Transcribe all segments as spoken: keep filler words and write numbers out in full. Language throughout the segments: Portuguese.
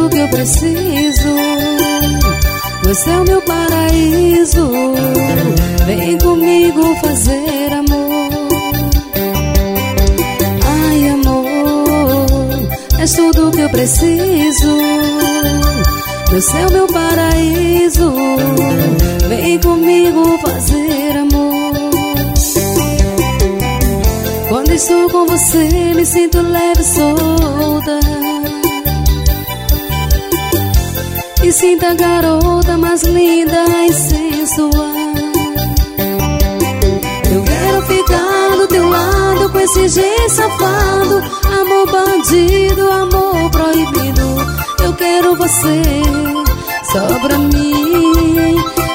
tudo que eu preciso. Você é o meu paraíso. Vem comigo fazer amor. Ai, amor, és tudo que eu preciso. Você é o meu paraíso. Vem comigo fazer amor. Quando estou com você, me sinto leve e solta. Me sinto a garota mais linda e sensual. Eu quero ficar do teu lado com esse jeito safado. Amor bandido, amor proibido. Eu quero você só pra mim.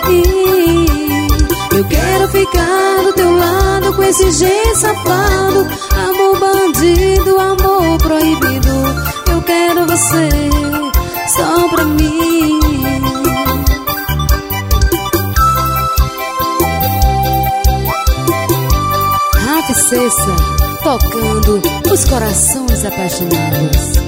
Eu quero ficar do teu lado com esse jeito safado. Amor bandido, amor proibido. Eu quero você só pra mim. Rafa Cessa, tocando os corações apaixonados.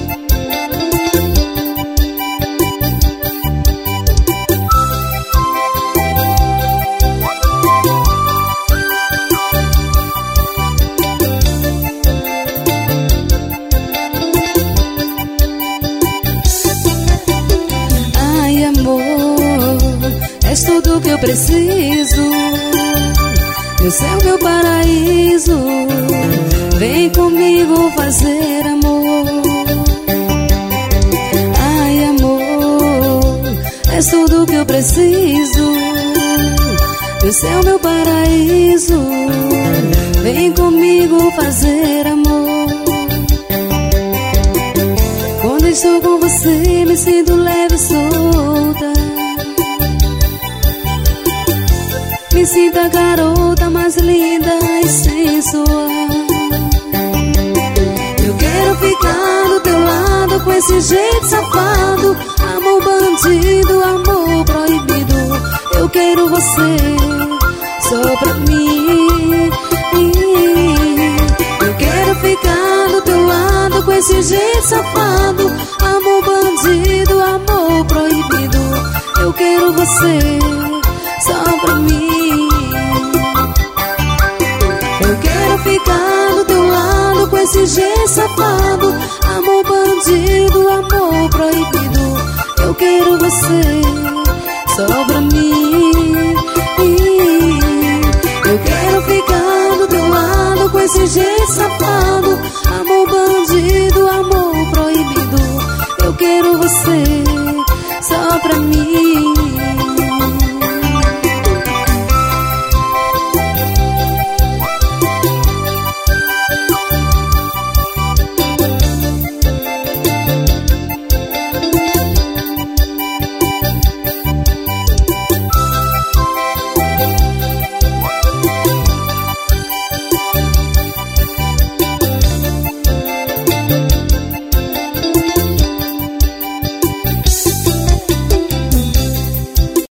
És tudo que eu preciso. Você é o meu paraíso. Vem comigo fazer amor. Ai, amor, és tudo que eu preciso. Você é o meu paraíso. Vem comigo fazer amor. Quando estou com você, me sinto leve e solta. Me sinto a garota mais linda e sensual. Eu quero ficar do teu lado com esse jeito safado. Amor bandido, amor proibido. Eu quero você só pra mim. Eu quero ficar do teu lado com esse jeito safado. Amor bandido, amor proibido. Eu quero você só pra mim. Eu quero ficar do teu lado com esse jeito safado. Amor bandido, amor proibido. Eu quero você